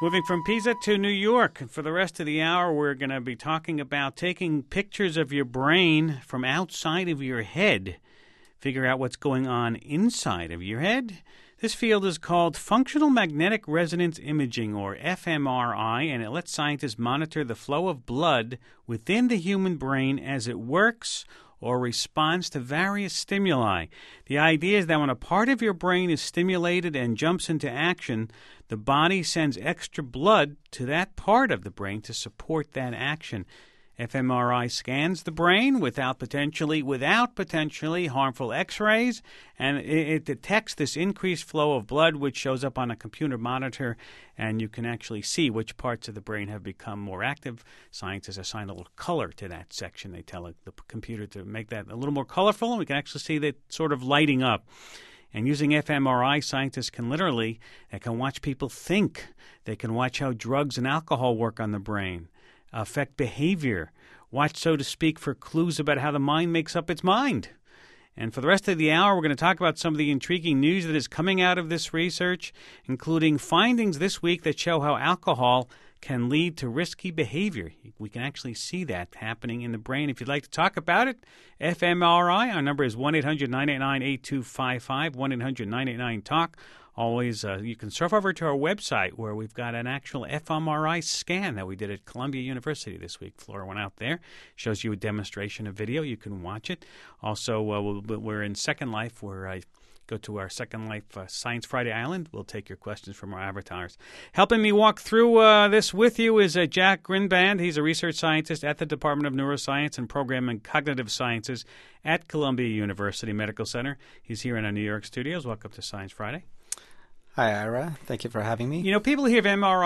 Moving from Pisa to New York. For the rest of the hour, we're going to be talking about taking pictures of your brain from outside of your head. Figure out what's going on inside of your head. This field is called Functional Magnetic Resonance Imaging, or fMRI, and it lets scientists monitor the flow of blood within the human brain as it works or responds to various stimuli. The idea is that when a part of your brain is stimulated and jumps into action, the body sends extra blood to that part of the brain to support that action. fMRI scans the brain without potentially harmful X-rays, and it detects this increased flow of blood, which shows up on a computer monitor, and you can actually see which parts of the brain have become more active. Scientists assign a little color to that section. They tell the computer to make that a little more colorful, and we can actually see that sort of lighting up. And using fMRI, scientists can watch people think. They can watch how drugs and alcohol work on the brain, affect behavior, watch, so to speak, for clues about how the mind makes up its mind. And for the rest of the hour, we're going to talk about some of the intriguing news that is coming out of this research, including findings this week that show how alcohol can lead to risky behavior. We can actually see that happening in the brain. If you'd like to talk about it, fMRI, our number is 1-800-989-8255, 1-800-989-TALK. Always, you can surf over to our website where we've got an actual fMRI scan that we did at Columbia University this week. Flora went out there, shows you a demonstration of video. You can watch it. Also, we're in Second Life, where I go to our Second Life Science Friday Island. We'll take your questions from our avatars. Helping me walk through this with you is Jack Grinband. He's a research scientist at the Department of Neuroscience and Program in Cognitive Sciences at Columbia University Medical Center. He's here in our New York studios. Welcome to Science Friday. Hi, Ira. Thank you for having me. You know, people hear of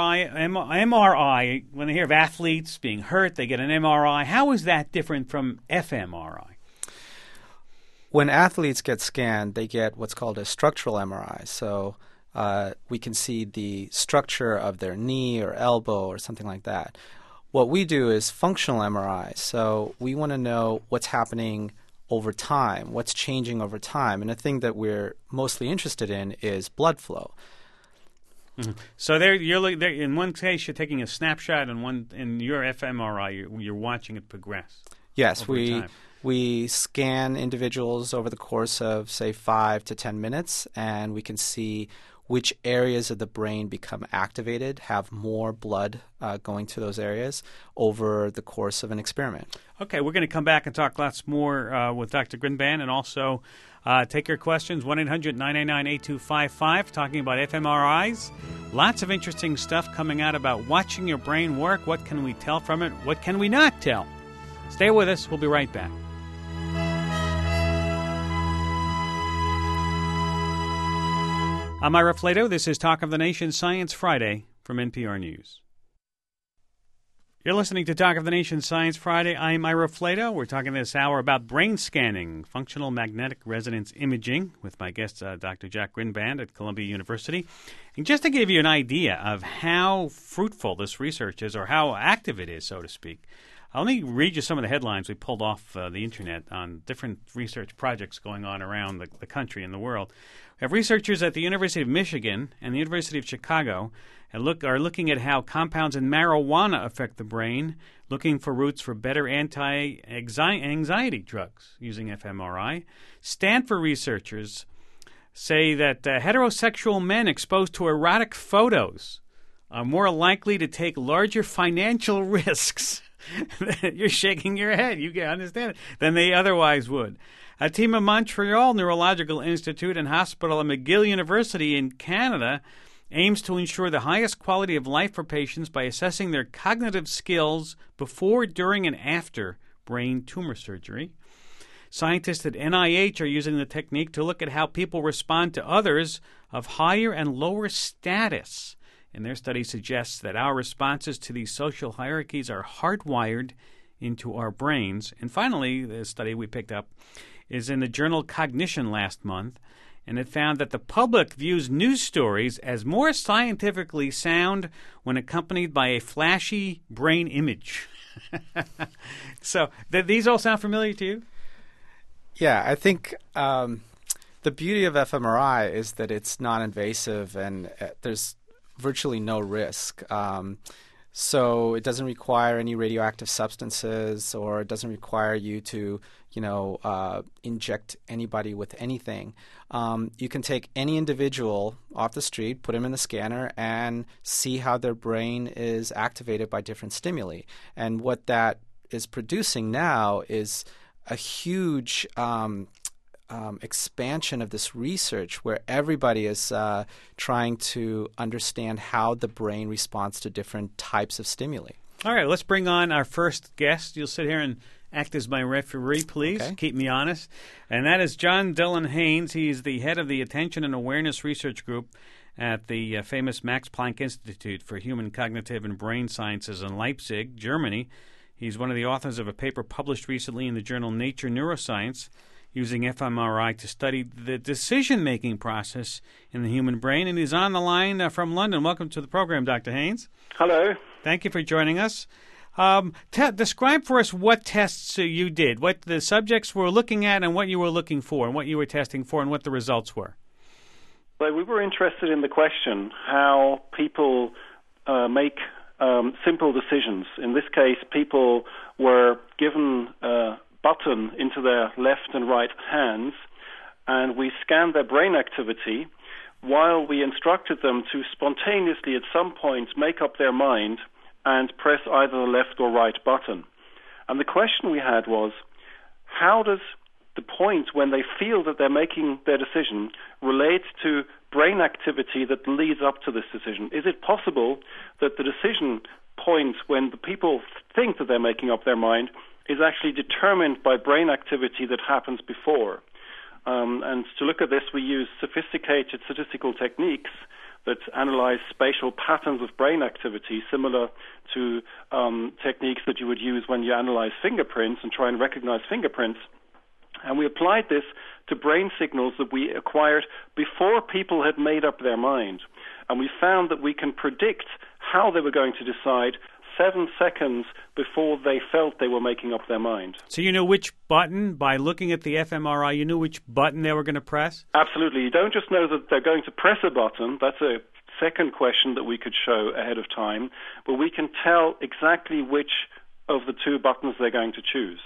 MRI, when they hear of athletes being hurt, they get an MRI. How is that different from fMRI? When athletes get scanned, they get what's called a structural MRI. So we can see the structure of their knee or elbow or something like that. What we do is functional MRI. So we want to know what's happening over time, what's changing over time. And the thing that we're mostly interested in is blood flow. Mm-hmm. So in one case, you're taking a snapshot, and in your fMRI, you're watching it progress. Yes, we scan individuals over the course of, say, 5 to 10 minutes, and we can see which areas of the brain become activated, have more blood going to those areas over the course of an experiment. Okay, we're going to come back and talk lots more with Dr. Grinband, and also take your questions, 1-800-999-8255, talking about fMRIs. Lots of interesting stuff coming out about watching your brain work. What can we tell from it? What can we not tell? Stay with us. We'll be right back. I'm Ira Flato. This is Talk of the Nation Science Friday from NPR News. You're listening to Talk of the Nation Science Friday. I'm Ira Flato. We're talking this hour about brain scanning, functional magnetic resonance imaging, with my guest, Dr. Jack Grinband at Columbia University. And just to give you an idea of how fruitful this research is, or how active it is, so to speak, let me read you some of the headlines we pulled off the internet on different research projects going on around the country and the world. We have researchers at the University of Michigan and the University of Chicago are looking at how compounds in marijuana affect the brain, looking for routes for better anti-anxiety drugs using fMRI. Stanford researchers say that heterosexual men exposed to erotic photos are more likely to take larger financial risks. You're shaking your head. You can understand it. Than they otherwise would. A team of Montreal Neurological Institute and Hospital at McGill University in Canada aims to ensure the highest quality of life for patients by assessing their cognitive skills before, during, and after brain tumor surgery. Scientists at NIH are using the technique to look at how people respond to others of higher and lower status. And their study suggests that our responses to these social hierarchies are hardwired into our brains. And finally, the study we picked up is in the journal Cognition last month, and it found that the public views news stories as more scientifically sound when accompanied by a flashy brain image. So, these all sound familiar to you? Yeah, I think the beauty of fMRI is that it's non-invasive, and there's virtually no risk. So it doesn't require any radioactive substances, or it doesn't require you to, inject anybody with anything. You can take any individual off the street, put them in the scanner, and see how their brain is activated by different stimuli. And what that is producing now is a huge expansion of this research where everybody is trying to understand how the brain responds to different types of stimuli. All right, let's bring on our first guest. You'll sit here and act as my referee, please. Okay. Keep me honest. And that is John Dylan Haynes. He's the head of the Attention and Awareness Research Group at the famous Max Planck Institute for Human Cognitive and Brain Sciences in Leipzig, Germany. He's one of the authors of a paper published recently in the journal Nature Neuroscience, using fMRI to study the decision-making process in the human brain. And he's on the line from London. Welcome to the program, Dr. Haynes. Hello. Thank you for joining us. Describe for us what tests you did, what the subjects were looking at and what you were looking for and what you were testing for and what the results were. Well, we were interested in the question how people make simple decisions. In this case, people were given button into their left and right hands, and we scanned their brain activity while we instructed them to spontaneously at some point make up their mind and press either the left or right button. And the question we had was, how does the point when they feel that they're making their decision relate to brain activity that leads up to this decision? Is it possible that the decision point when the people think that they're making up their mind is actually determined by brain activity that happens before? And to look at this, we use sophisticated statistical techniques that analyze spatial patterns of brain activity, similar to techniques that you would use when you analyze fingerprints and try and recognize fingerprints. And we applied this to brain signals that we acquired before people had made up their mind. And we found that we can predict how they were going to decide 7 seconds before they felt they were making up their mind. So you know which button, by looking at the fMRI, you knew which button they were going to press? Absolutely. You don't just know that they're going to press a button. That's a second question that we could show ahead of time. But we can tell exactly which of the two buttons they're going to choose.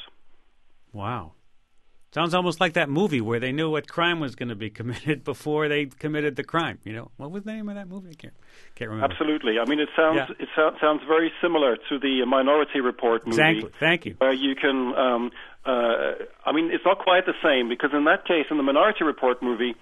Wow. Sounds almost like that movie where they knew what crime was going to be committed before they committed the crime. You know, what was the name of that movie? I can't remember. Absolutely. I mean, it sounds very similar to the Minority Report movie. Exactly. Thank you. Where you can, I mean, it's not quite the same because in that case, in the Minority Report movie,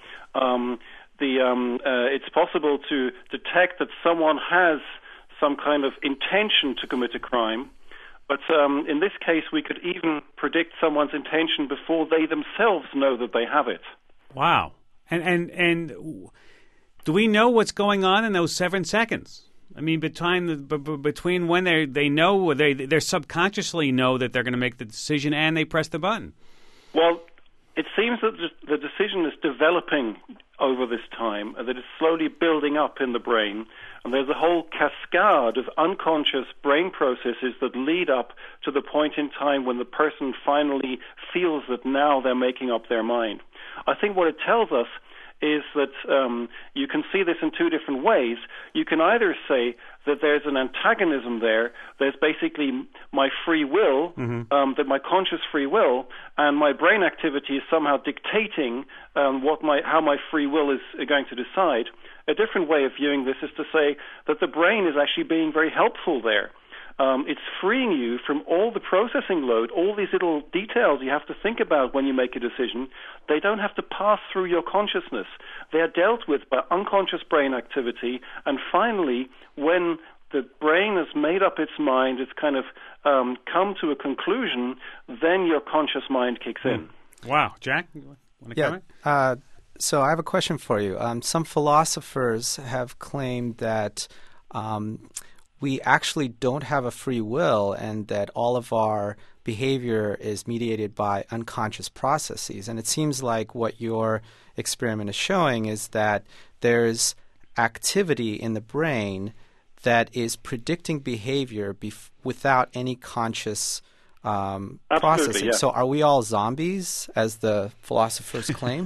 it's possible to detect that someone has some kind of intention to commit a crime. But in this case, we could even predict someone's intention before they themselves know that they have it. Wow. And do we know what's going on in those 7 seconds? I mean, between when they know, they subconsciously know that they're going to make the decision and they press the button. Well, it seems that the decision is developing over this time, and that it's slowly building up in the brain. And there's a whole cascade of unconscious brain processes that lead up to the point in time when the person finally feels that now they're making up their mind. I think what it tells us is that you can see this in two different ways. You can either say that there's an antagonism there. There's basically my free will, that my conscious free will, and my brain activity is somehow dictating how my free will is going to decide. A different way of viewing this is to say that the brain is actually being very helpful there. It's freeing you from all the processing load, all these little details you have to think about when you make a decision. They don't have to pass through your consciousness. They are dealt with by unconscious brain activity. And finally, when the brain has made up its mind, it's kind of come to a conclusion, then your conscious mind kicks in. Wow. Jack, you want to comment? So I have a question for you. Some philosophers have claimed that we actually don't have a free will and that all of our behavior is mediated by unconscious processes. And it seems like what your experiment is showing is that there's activity in the brain that is predicting behavior without any conscious processing. Yeah. So are we all zombies, as the philosophers claim?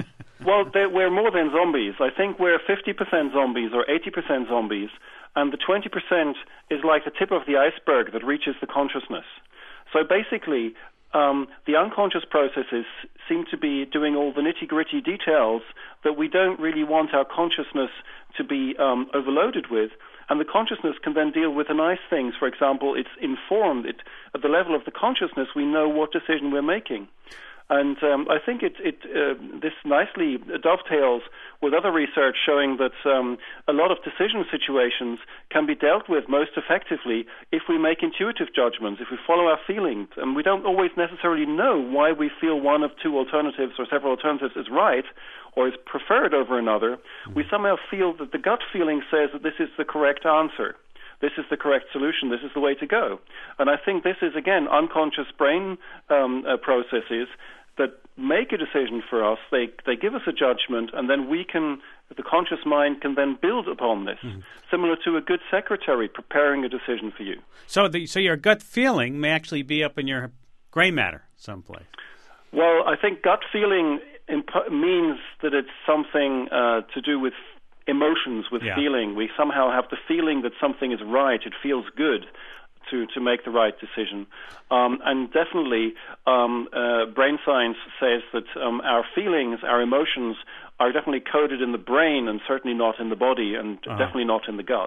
Well, we're more than zombies. I think we're 50% zombies or 80% zombies, and the 20% is like the tip of the iceberg that reaches the consciousness. So basically, the unconscious processes seem to be doing all the nitty-gritty details that we don't really want our consciousness to be overloaded with. And the consciousness can then deal with the nice things. For example, it's informed. At the level of the consciousness, we know what decision we're making. And I think this nicely dovetails with other research showing that a lot of decision situations can be dealt with most effectively if we make intuitive judgments, if we follow our feelings. And we don't always necessarily know why we feel one of two alternatives or several alternatives is right or is preferred over another. We somehow feel that the gut feeling says that this is the correct answer. This is the correct solution. This is the way to go. And I think this is, again, unconscious brain processes that make a decision for us. They give us a judgment, and then the conscious mind can then build upon this, similar to a good secretary preparing a decision for you. So your gut feeling may actually be up in your gray matter someplace. Well, I think gut feeling means that it's something to do with emotions, with feeling. We somehow have the feeling that something is right. It feels good to make the right decision. And definitely, brain science says that our feelings, our emotions, are definitely coded in the brain and certainly not in the body and definitely not in the gut.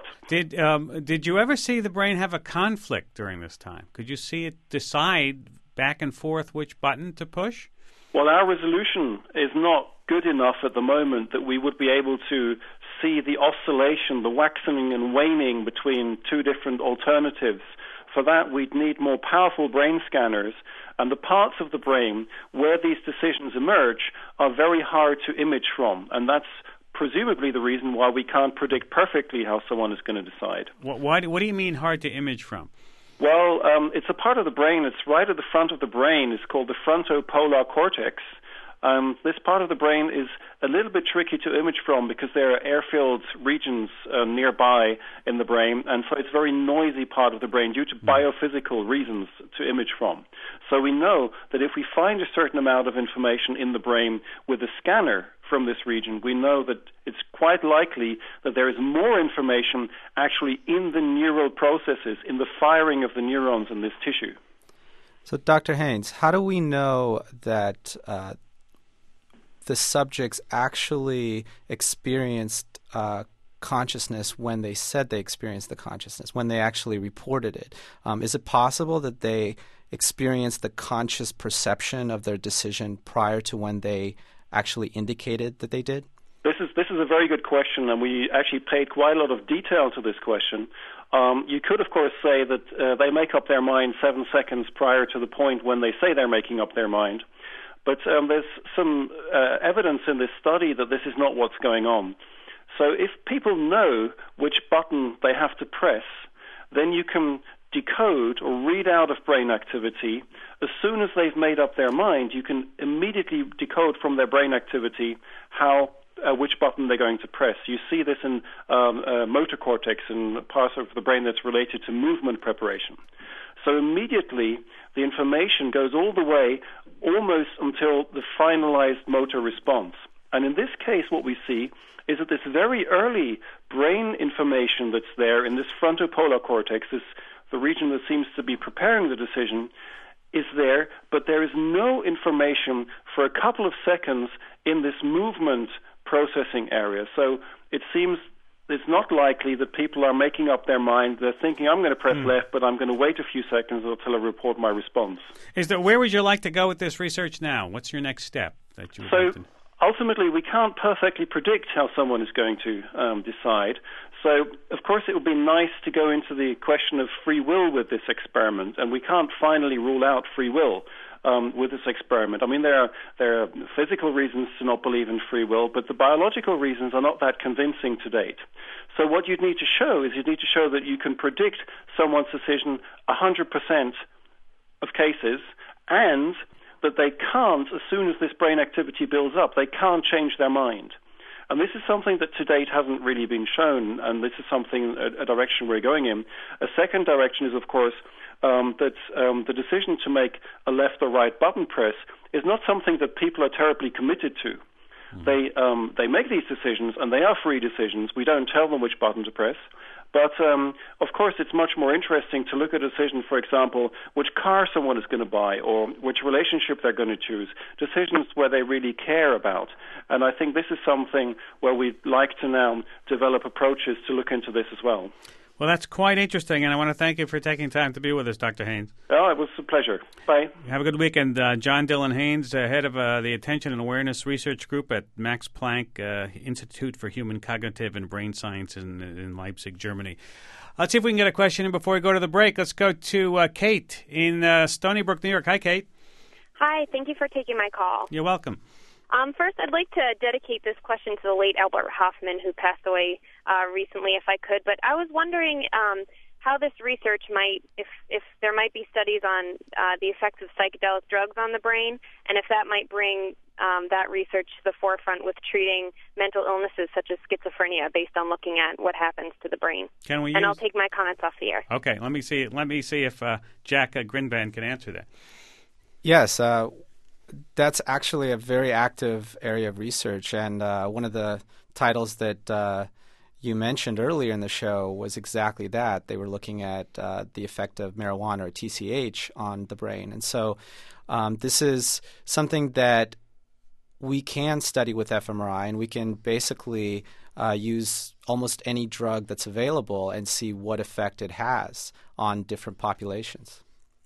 Did you ever see the brain have a conflict during this time? Could you see it decide back and forth which button to push? Well, our resolution is not good enough at the moment that we would be able to see the oscillation, the waxing and waning between two different alternatives. For that, we'd need more powerful brain scanners, and the parts of the brain where these decisions emerge are very hard to image from, and that's presumably the reason why we can't predict perfectly how someone is going to decide. What do you mean hard to image from? Well, it's a part of the brain. It's right at the front of the brain. It's called the frontopolar cortex. This part of the brain is a little bit tricky to image from because there are airfilled regions nearby in the brain, and so it's a very noisy part of the brain due to biophysical reasons to image from. So we know that if we find a certain amount of information in the brain with a scanner from this region, we know that it's quite likely that there is more information actually in the neural processes, in the firing of the neurons in this tissue. So, Dr. Haynes, how do we know that the subjects actually experienced consciousness when they said they experienced the consciousness, when they actually reported it? Is it possible that they experienced the conscious perception of their decision prior to when they actually indicated that they did? This is a very good question, and we actually paid quite a lot of detail to this question. You could, of course, say that they make up their mind 7 seconds prior to the point when they say they're making up their mind. But there's some evidence in this study that this is not what's going on. So if people know which button they have to press, then you can decode or read out of brain activity. As soon as they've made up their mind, you can immediately decode from their brain activity which button they're going to press. You see this in motor cortex and parts of the brain that's related to movement preparation. So immediately, the information goes all the way almost until the finalized motor response. And in this case, what we see is that this very early brain information that's there in this frontopolar cortex, the region that seems to be preparing the decision, is there, but there is no information for a couple of seconds in this movement processing area. So it seems it's not likely that people are making up their mind. They're thinking, I'm going to press left, but I'm going to wait a few seconds until I report my response. Where would you like to go with this research now? What's your next step that you would like to... Ultimately, we can't perfectly predict how someone is going to decide. So, of course, it would be nice to go into the question of free will with this experiment, and we can't finally rule out free will with this experiment. I mean, there are physical reasons to not believe in free will, but the biological reasons are not that convincing to date. So what you'd need to show is that you can predict someone's decision 100% of cases, and that they can't, as soon as this brain activity builds up, they can't change their mind. And this is something that to date hasn't really been shown, and this is something, a direction we're going in. A second direction is, of course, that the decision to make a left or right button press is not something that people are terribly committed to. They make these decisions, and they are free decisions. We don't tell them which button to press. But, of course, it's much more interesting to look at a decision, for example, which car someone is going to buy or which relationship they're going to choose, decisions where they really care about. And I think this is something where we'd like to now develop approaches to look into this as well. Well, that's quite interesting, and I want to thank you for taking time to be with us, Dr. Haynes. Oh, it was a pleasure. Bye. Have a good weekend. John Dylan Haynes, head of the Attention and Awareness Research Group at Max Planck Institute for Human Cognitive and Brain Science in Leipzig, Germany. Let's see if we can get a question in before we go to the break. Let's go to Kate in Stony Brook, New York. Hi, Kate. Hi. Thank you for taking my call. You're welcome. First, I'd like to dedicate this question to the late Albert Hoffman, who passed away recently, if I could. But I was wondering how this research might, if there might be studies on the effects of psychedelic drugs on the brain, and if that might bring that research to the forefront with treating mental illnesses such as schizophrenia, based on looking at what happens to the brain. And I'll take my comments off the air. Okay. Let me see if Jack Grinband can answer that. Yes. That's actually a very active area of research, and one of the titles that you mentioned earlier in the show was exactly that. They were looking at the effect of marijuana or TCH on the brain. And so this is something that we can study with fMRI, and we can basically use almost any drug that's available and see what effect it has on different populations.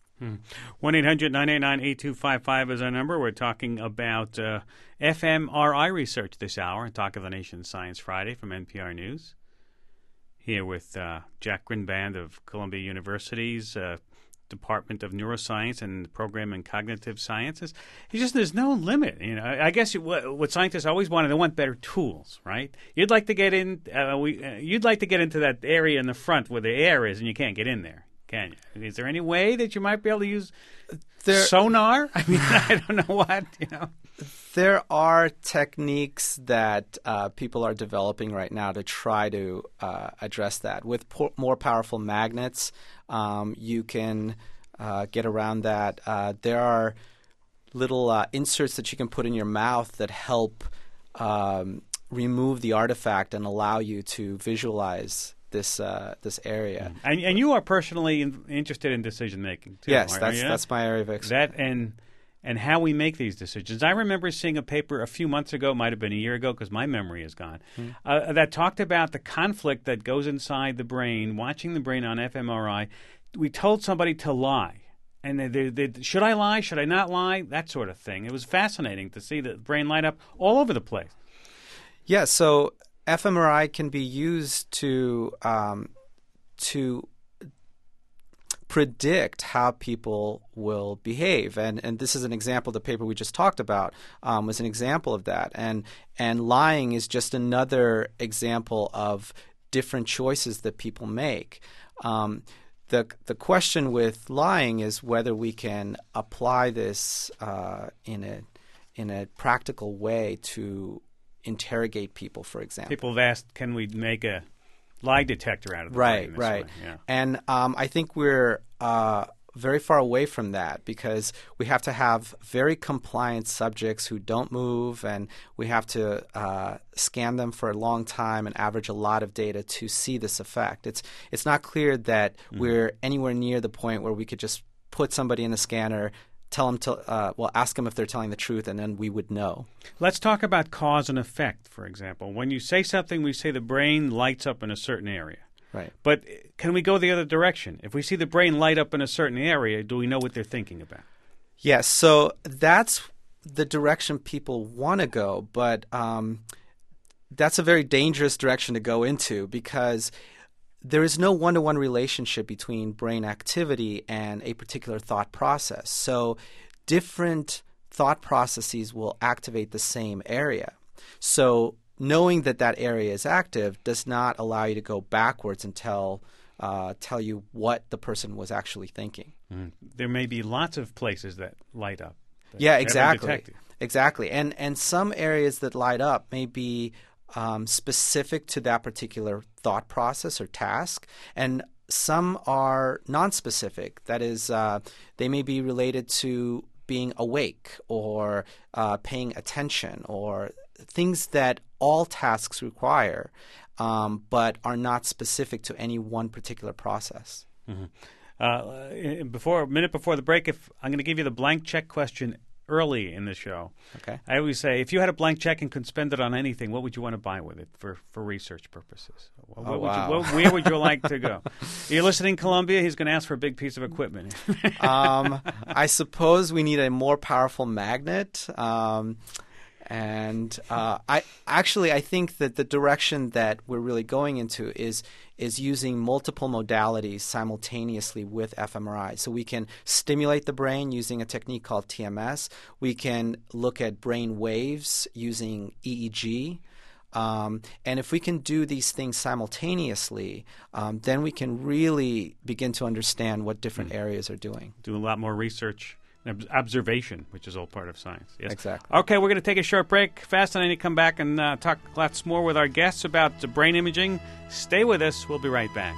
1-800-989-8255 is our number. We're talking about fMRI research this hour on Talk of the Nation Science Friday from NPR News. Here with Jack Grinband of Columbia University's Department of Neuroscience and Program in Cognitive Sciences. There's no limit. I guess what scientists always wanted, they want better tools, right? You'd like to get in. You'd like to get into that area in the front where the air is, and you can't get in there. Can you? Is there any way that you might be able to use sonar? I mean, I don't know what, There are techniques that people are developing right now to try to address that. With more powerful magnets, you can get around that. There are little inserts that you can put in your mouth that help remove the artifact and allow you to visualize this area. And you are personally interested in decision making too. Yes, that's my area of expertise. That and how we make these decisions. I remember seeing a paper a few months ago, might have been a year ago because my memory is gone, that talked about the conflict that goes inside the brain, watching the brain on fMRI. We told somebody to lie. And they should I lie? Should I not lie? That sort of thing. It was fascinating to see the brain light up all over the place. Yeah, so fMRI can be used to predict how people will behave, and this is an example. The paper we just talked about was an example of that, and lying is just another example of different choices that people make. The question with lying is whether we can apply this in a practical way to interrogate people, for example. People have asked, can we make a lie detector out of the brain? Right. Yeah. And I think we're very far away from that because we have to have very compliant subjects who don't move, and we have to scan them for a long time and average a lot of data to see this effect. It's not clear that we're anywhere near the point where we could just put somebody in the scanner, tell them to ask them if they're telling the truth, and then we would know. Let's talk about cause and effect, for example. When you say something, we say the brain lights up in a certain area. Right. But can we go the other direction? If we see the brain light up in a certain area, do we know what they're thinking about? Yes. So that's the direction people want to go, but that's a very dangerous direction to go into because there is no one-to-one relationship between brain activity and a particular thought process. So different thought processes will activate the same area. So knowing that area is active does not allow you to go backwards and tell you what the person was actually thinking. There may be lots of places that light up. Yeah, exactly. And some areas that light up may be specific to that particular thought process or task, and some are non-specific. That is, they may be related to being awake or paying attention or things that all tasks require, but are not specific to any one particular process. Mm-hmm. A minute before the break, if I'm going to give you the blank check question early in the show. Okay. I always say, if you had a blank check and could spend it on anything, what would you want to buy with it for research purposes? Where would you like to go? You're listening, Columbia? He's going to ask for a big piece of equipment. I suppose we need a more powerful magnet. I think that the direction that we're really going into is using multiple modalities simultaneously with fMRI. So we can stimulate the brain using a technique called TMS. We can look at brain waves using EEG. And if we can do these things simultaneously, then we can really begin to understand what different areas are doing. Do a lot more research. Observation, which is all part of science. Yes. Exactly. Okay, we're going to take a short break. Fast and I need to come back and talk lots more with our guests about brain imaging. Stay with us. We'll be right back.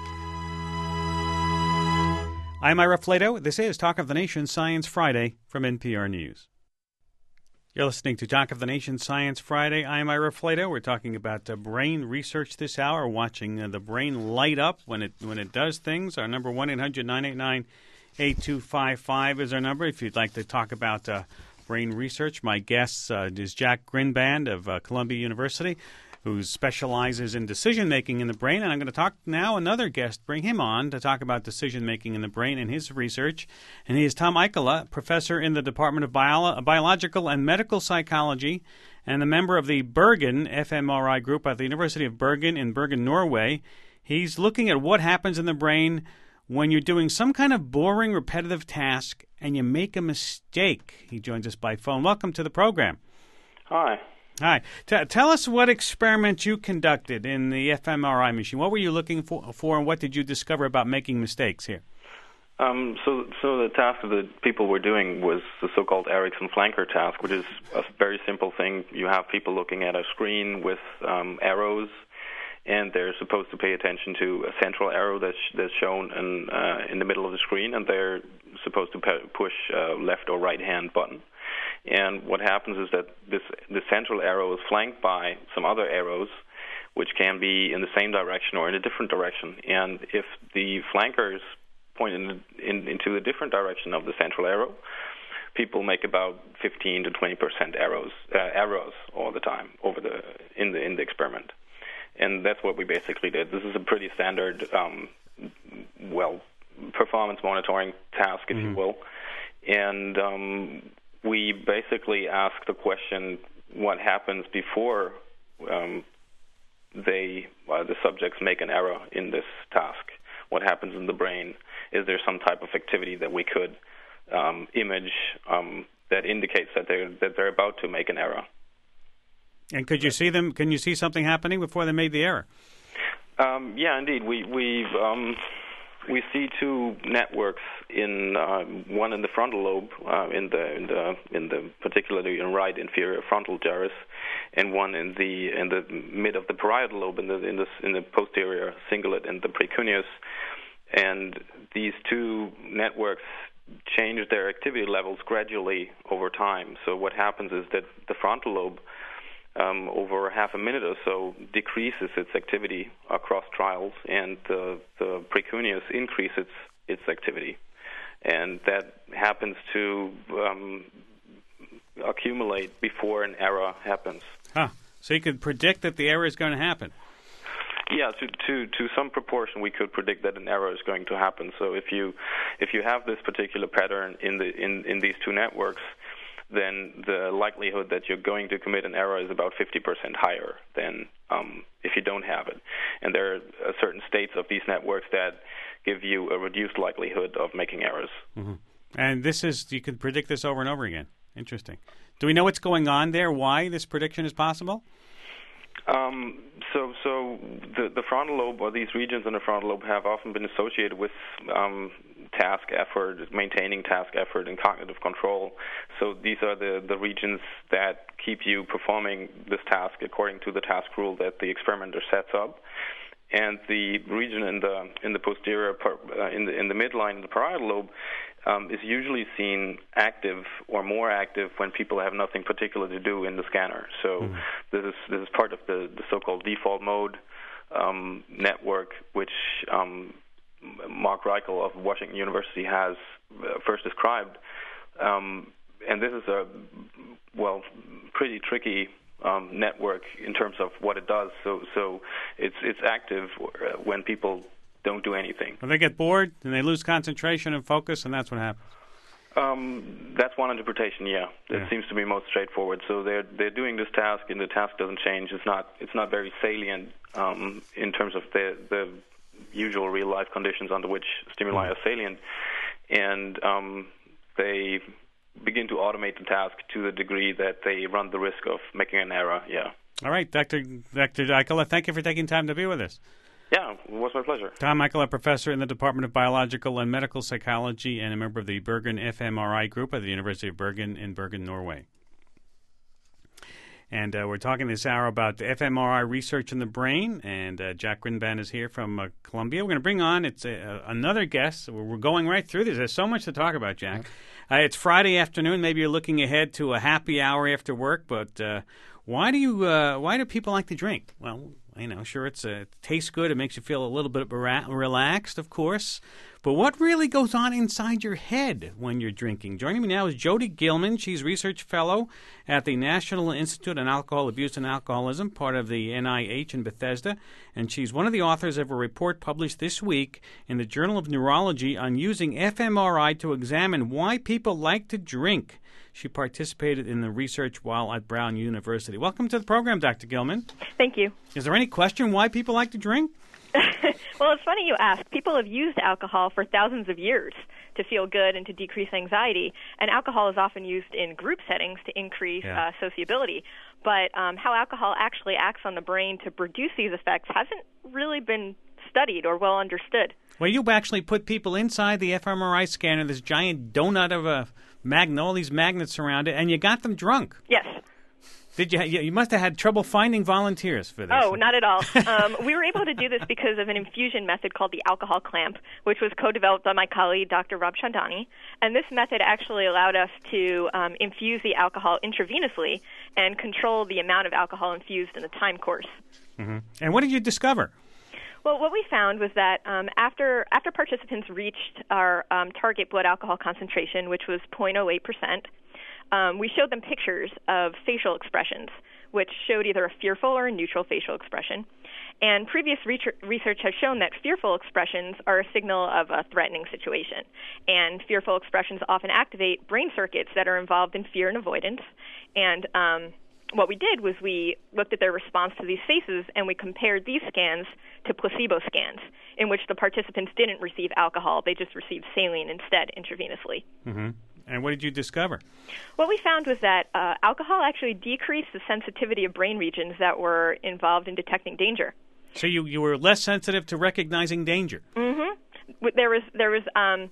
I'm Ira Flato. This is Talk of the Nation Science Friday from NPR News. You're listening to Talk of the Nation Science Friday. I'm Ira Flato. We're talking about brain research this hour, watching the brain light up when it does things. Our number 1-800-989-8255 is our number if you'd like to talk about brain research. My guest is Jack Grinband of Columbia University, who specializes in decision-making in the brain. And I'm going to talk now, another guest, bring him on to talk about decision-making in the brain and his research. And he is Tom Eikala, professor in the Department of Biological and Medical Psychology and a member of the Bergen fMRI group at the University of Bergen in Bergen, Norway. He's looking at what happens in the brain when you're doing some kind of boring, repetitive task and you make a mistake. He joins us by phone. Welcome to the program. Hi. Hi. Tell us what experiment you conducted in the fMRI machine. What were you looking for and what did you discover about making mistakes here? So the task that the people were doing was the so-called Ericsson flanker task, which is a very simple thing. You have people looking at a screen with arrows, and they're supposed to pay attention to a central arrow that's shown in the middle of the screen, and they're supposed to push left or right hand button. And what happens is that the central arrow is flanked by some other arrows, which can be in the same direction or in a different direction. And if the flankers point into a different direction of the central arrow, people make about 15 to 20% errors all the time in the experiment. And that's what we basically did. This is a pretty standard, performance monitoring task, if you will. And we basically ask the question, what happens before the subjects make an error in this task? What happens in the brain? Is there some type of activity that we could image that indicates that they're about to make an error? And could you see them? Can you see something happening before they made the error? Yeah, indeed. We see two networks one in the frontal lobe, in the particularly in right inferior frontal gyrus, and one in the mid of the parietal lobe, in the posterior cingulate and the precuneus. And these two networks change their activity levels gradually over time. So what happens is that the frontal lobe, over half a minute or so, decreases its activity across trials, and the precuneus increases its activity. And that happens to accumulate before an error happens. Huh. So you could predict that the error is going to happen. Yeah, to some proportion, we could predict that an error is going to happen. So if you have this particular pattern in these two networks, then the likelihood that you're going to commit an error is about 50% higher than if you don't have it. And there are certain states of these networks that give you a reduced likelihood of making errors. Mm-hmm. And you can predict this over and over again. Interesting. Do we know what's going on there, why this prediction is possible? So the frontal lobe, or these regions in the frontal lobe, have often been associated with task effort, maintaining task effort, and cognitive control. So these are the regions that keep you performing this task according to the task rule that the experimenter sets up. And the region in the posterior in the midline of the parietal lobe is usually seen active or more active when people have nothing particular to do in the scanner. So this is part of the so-called default mode network, which Mark Reichel of Washington University has first described. And this is a pretty tricky network in terms of what it does. So it's active when people don't do anything. Well, they get bored and they lose concentration and focus, and that's what happens. That's one interpretation. Yeah, it seems to be most straightforward. So they're doing this task, and the task doesn't change. It's not very salient in terms of the usual real life conditions under which stimuli are salient, and they begin to automate the task to the degree that they run the risk of making an error. Yeah. All right, Dr. Eichelin, thank you for taking time to be with us. Yeah, it was my pleasure. Tom Eichelin, professor in the Department of Biological and Medical Psychology and a member of the Bergen fMRI group at the University of Bergen in Bergen, Norway. And we're talking this hour about the fMRI research in the brain, and Jack Grinban is here from Columbia. We're going to bring on another guest. We're going right through this. There's so much to talk about, Jack. It's Friday afternoon. Maybe you're looking ahead to a happy hour after work, but why do people like to drink? Well, sure, it tastes good. It makes you feel a little bit relaxed, of course. But what really goes on inside your head when you're drinking? Joining me now is Jody Gilman. She's research fellow at the National Institute on Alcohol Abuse and Alcoholism, part of the NIH in Bethesda. And she's one of the authors of a report published this week in the Journal of Neurology on using fMRI to examine why people like to drink. She participated in the research while at Brown University. Welcome to the program, Dr. Gilman. Thank you. Is there any question why people like to drink? Well, it's funny you ask. People have used alcohol for thousands of years to feel good and to decrease anxiety, and alcohol is often used in group settings to increase sociability. But how alcohol actually acts on the brain to produce these effects hasn't really been studied or well understood. Well, you actually put people inside the fMRI scanner, this giant donut of a magnet, all these magnets around it, and you got them drunk. Yes. Did you? You must have had trouble finding volunteers for this. Oh, not at all. We were able to do this because of an infusion method called the alcohol clamp, which was co-developed by my colleague, Dr. Rob Chandani. And this method actually allowed us to infuse the alcohol intravenously and control the amount of alcohol infused in the time course. Mm-hmm. And what did you discover? Well, what we found was that after participants reached our target blood alcohol concentration, which was 0.08%, we showed them pictures of facial expressions, which showed either a fearful or a neutral facial expression. And previous research has shown that fearful expressions are a signal of a threatening situation. And fearful expressions often activate brain circuits that are involved in fear and avoidance. And what we did was we looked at their response to these faces, and we compared these scans to placebo scans, in which the participants didn't receive alcohol. They just received saline instead intravenously. Mm-hmm. And what did you discover? What we found was that alcohol actually decreased the sensitivity of brain regions that were involved in detecting danger. So you were less sensitive to recognizing danger. Mm-hmm. There was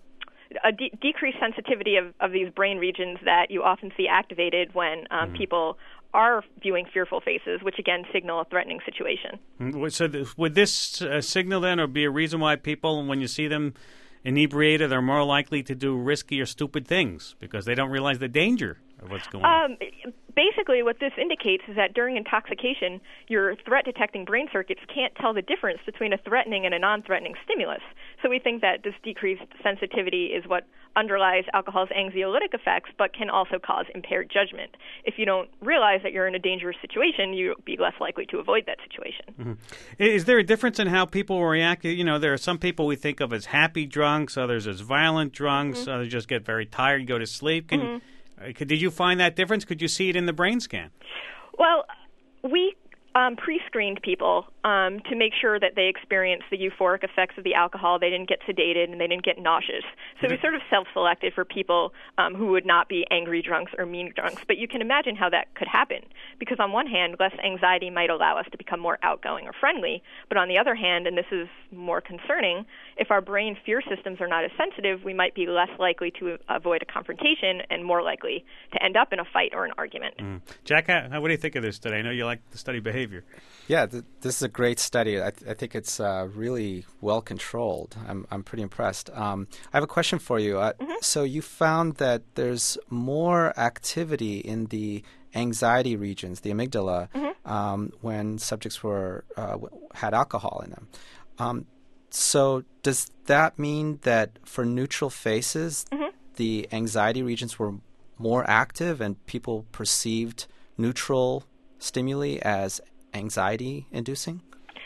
a decreased sensitivity of these brain regions that you often see activated when people are viewing fearful faces, which again signal a threatening situation. So would this signal then, or be a reason why people, when you see them inebriated, are more likely to do risky or stupid things because they don't realize the danger of what's going on? Basically, what this indicates is that during intoxication, your threat-detecting brain circuits can't tell the difference between a threatening and a non-threatening stimulus. So we think that this decreased sensitivity is what underlies alcohol's anxiolytic effects, but can also cause impaired judgment. If you don't realize that you're in a dangerous situation, you'll be less likely to avoid that situation. Mm-hmm. Is there a difference in how people react? You know, there are some people we think of as happy drunks, others as violent drunks, others just get very tired, go to sleep. Did you find that difference? Could you see it in the brain scan? Well, we pre-screened people to make sure that they experienced the euphoric effects of the alcohol. They didn't get sedated and they didn't get nauseous. So we sort of self-selected for people who would not be angry drunks or mean drunks. But you can imagine how that could happen, because on one hand, less anxiety might allow us to become more outgoing or friendly. But on the other hand, and this is more concerning, if our brain fear systems are not as sensitive, we might be less likely to avoid a confrontation and more likely to end up in a fight or an argument. Jack, what do you think of this today? I know you like to study behavior. Yeah, this is a great study. I think it's really well controlled. I'm pretty impressed. I have a question for you. So you found that there's more activity in the anxiety regions, the amygdala, when subjects had alcohol in them. So does that mean that for neutral faces, the anxiety regions were more active and people perceived neutral stimuli as anxiety-inducing?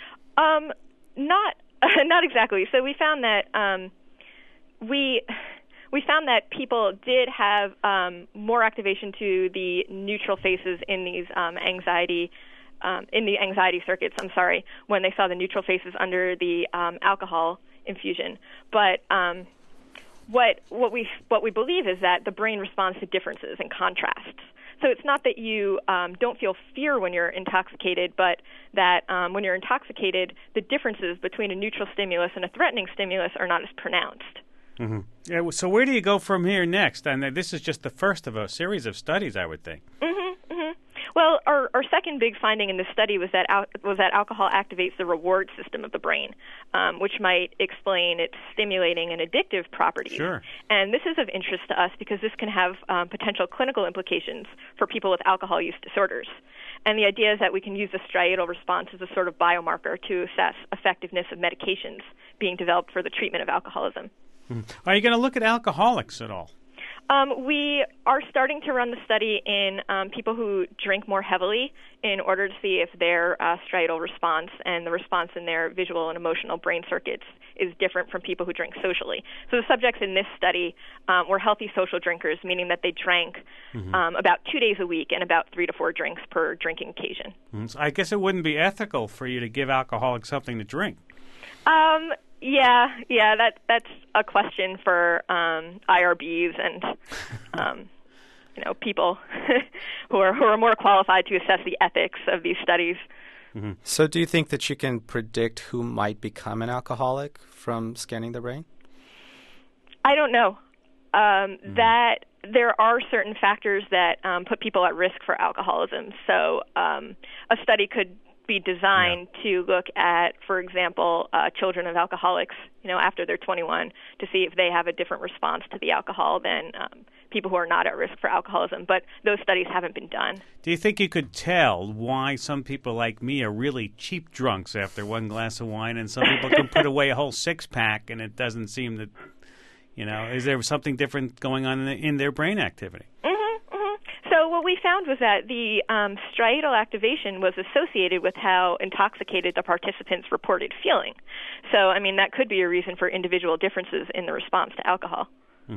Not exactly. So we found that we found that people did have more activation to the neutral faces in these anxiety circuits. When they saw the neutral faces under the alcohol infusion. But what we believe is that the brain responds to differences and contrasts. So it's not that you don't feel fear when you're intoxicated, but that when you're intoxicated, the differences between a neutral stimulus and a threatening stimulus are not as pronounced. Mm-hmm. Yeah, so where do you go from here next? And this is just the first of a series of studies, I would think. Well, our second big finding in this study was that alcohol activates the reward system of the brain, which might explain its stimulating and addictive properties. Sure. And this is of interest to us because this can have potential clinical implications for people with alcohol use disorders. And the idea is that we can use the striatal response as a sort of biomarker to assess effectiveness of medications being developed for the treatment of alcoholism. Are you going to look at alcoholics at all? We are starting to run the study in people who drink more heavily in order to see if their striatal response and the response in their visual and emotional brain circuits is different from people who drink socially. So the subjects in this study were healthy social drinkers, meaning that they drank about 2 days a week and about 3 to 4 drinks per drinking occasion. So I guess it wouldn't be ethical for you to give alcoholics something to drink. Yeah, that's a question for IRBs and people who are more qualified to assess the ethics of these studies. So do you think that you can predict who might become an alcoholic from scanning the brain? I don't know. That there are certain factors that put people at risk for alcoholism. So a study could be designed to look at, for example, children of alcoholics, after they're 21, to see if they have a different response to the alcohol than people who are not at risk for alcoholism. But those studies haven't been done. Do you think you could tell why some people like me are really cheap drunks after one glass of wine, and some people can put away a whole six-pack and it doesn't seem that, is there something different going on in their brain activity? So what we found was that the striatal activation was associated with how intoxicated the participants reported feeling. So, that could be a reason for individual differences in the response to alcohol.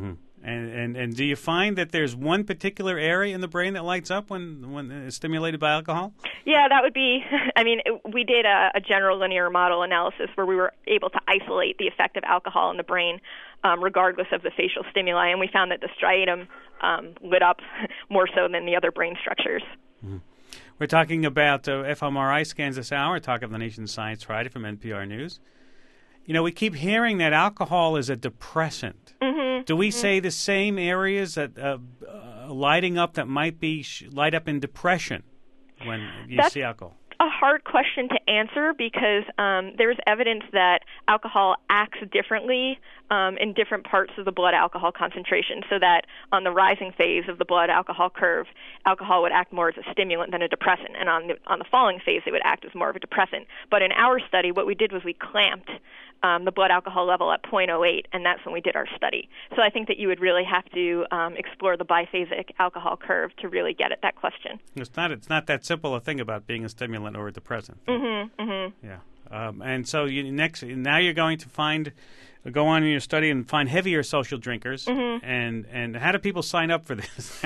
And do you find that there's one particular area in the brain that lights up when it's stimulated by alcohol? Yeah, that would be, we did a general linear model analysis where we were able to isolate the effect of alcohol in the brain regardless of the facial stimuli, and we found that the striatum lit up more so than the other brain structures. We're talking about fMRI scans this hour, Talk of the Nation Science Friday from NPR News. We keep hearing that alcohol is a depressant. Do we say the same areas that lighting up that might be light up in depression when you see alcohol? A hard question to answer because there's evidence that alcohol acts differently in different parts of the blood alcohol concentration, so that on the rising phase of the blood alcohol curve, alcohol would act more as a stimulant than a depressant, and on the falling phase, it would act as more of a depressant. But in our study, what we did was we clamped the blood alcohol level at 0.08, and that's when we did our study. So I think that you would really have to explore the biphasic alcohol curve to really get at that question. It's not that simple a thing about being a stimulant or a depressant. Yeah. And so now you're going to go on in your study and find heavier social drinkers. And how do people sign up for this?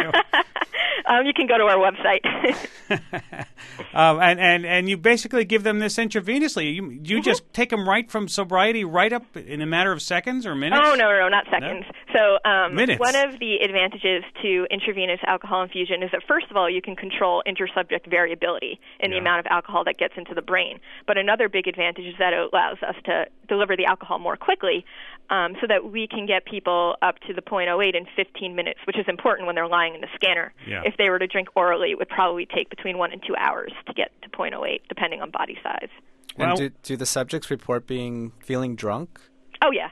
You can go to our website. And you basically give them this intravenously. You just take them right from sobriety right up in a matter of seconds or minutes? Oh, no, not seconds. No? So minutes. One of the advantages to intravenous alcohol infusion is that, first of all, you can control intersubject variability in the amount of alcohol that gets into the brain. But another big advantage is that it allows us to deliver the alcohol more quickly, so that we can get people up to the 0.08 in 15 minutes, which is important when they're lying in the scanner. Yeah. If they were to drink orally, it would probably take between 1 and 2 hours to get to 0.08, depending on body size. And do the subjects report feeling drunk? Oh yeah.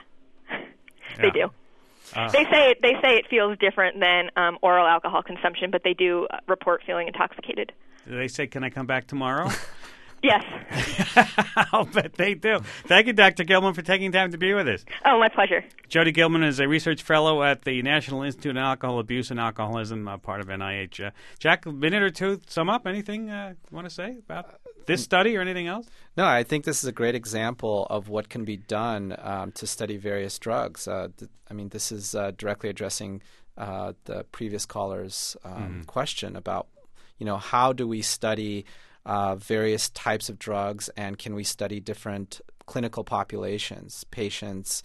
They do. They say it feels different than oral alcohol consumption, but they do report feeling intoxicated. Do they say, "Can I come back tomorrow"? Yes. I'll bet they do. Thank you, Dr. Gilman, for taking time to be with us. Oh, my pleasure. Jody Gilman is a research fellow at the National Institute on Alcohol Abuse and Alcoholism, part of NIH. Jack, a minute or two, sum up. Anything you want to say about this study or anything else? No, I think this is a great example of what can be done to study various drugs. This is directly addressing the previous caller's question about, how do we study various types of drugs, and can we study different clinical populations, patients,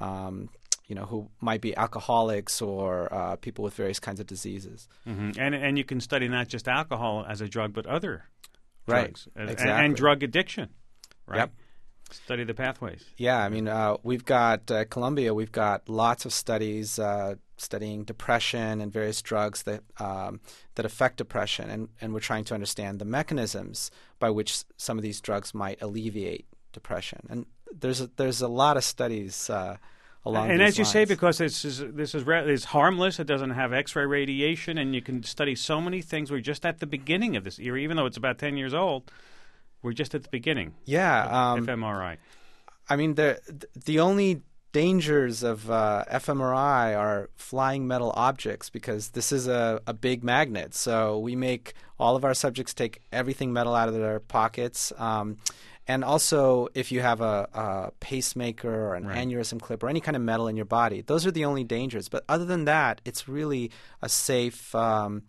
who might be alcoholics or people with various kinds of diseases. Mm-hmm. And you can study not just alcohol as a drug, but other drugs. Exactly. And drug addiction, right? Yep. Study the pathways. Yeah, we've got at Columbia, we've got lots of studies studying depression and various drugs that affect depression, and we're trying to understand the mechanisms by which some of these drugs might alleviate depression. And there's a lot of studies along and these as you lines. say, because it's harmless, it doesn't have X-ray radiation, and you can study so many things. We're just at the beginning of this era, even though it's about 10 years old. We're just at the beginning. Yeah, of fMRI. I mean, the only dangers of fMRI are flying metal objects, because this is a big magnet. So we make all of our subjects take everything metal out of their pockets. And also, if you have a pacemaker or an aneurysm clip or any kind of metal in your body, those are the only dangers. But other than that, it's really a safe and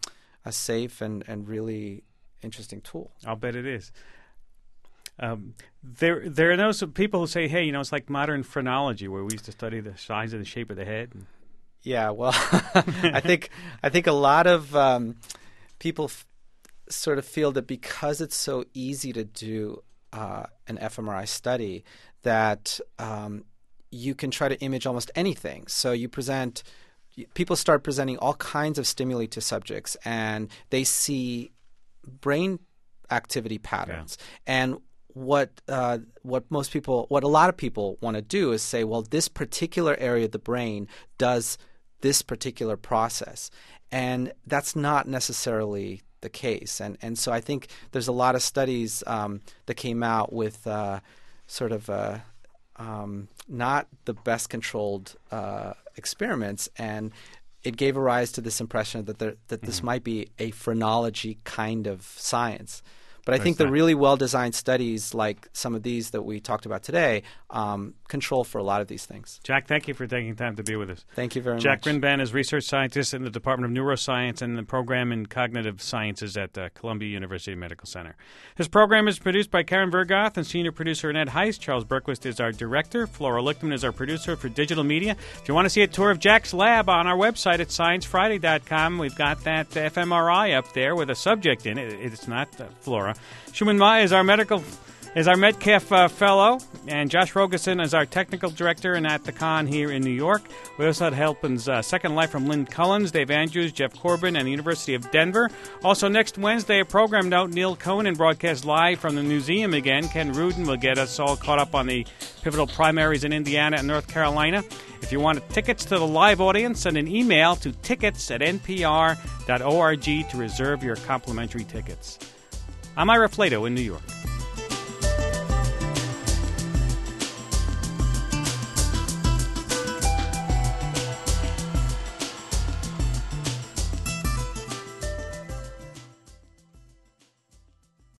really interesting tool. I'll bet it is. There are those people who say, "Hey, it's like modern phrenology, where we used to study the size and the shape of the head." Yeah, well, I think a lot of people sort of feel that because it's so easy to do an fMRI study, that you can try to image almost anything. So people start presenting all kinds of stimuli to subjects, and they see brain activity patterns. Yeah. And what a lot of people want to do is say, well, this particular area of the brain does this particular process, and that's not necessarily the case. And so I think there's a lot of studies that came out with sort of not the best controlled experiments, and it gave a rise to this impression that this might be a phrenology kind of science. But I think the really well-designed studies, like some of these that we talked about today, control for a lot of these things. Jack, thank you for taking time to be with us. Thank you very much. Jack Grinban is research scientist in the Department of Neuroscience and the program in Cognitive Sciences at Columbia University Medical Center. This program is produced by Karen Vergoth and senior producer Annette Heist. Charles Berquist is our director. Flora Lichtman is our producer for digital media. If you want to see a tour of Jack's lab on our website at sciencefriday.com, we've got that fMRI up there with a subject in it. It's not Flora. Shuman Ma is our Metcalf fellow, and Josh Rogerson is our technical director and at the con here in New York. We also had help in Second Life from Lynn Cullins, Dave Andrews, Jeff Corbin, and the University of Denver. Also next Wednesday, a program note, Neil Conan broadcast live from the museum again. Ken Rudin will get us all caught up on the pivotal primaries in Indiana and North Carolina. If you want tickets to the live audience, send an email to tickets@npr.org to reserve your complimentary tickets. I'm Ira Flato in New York.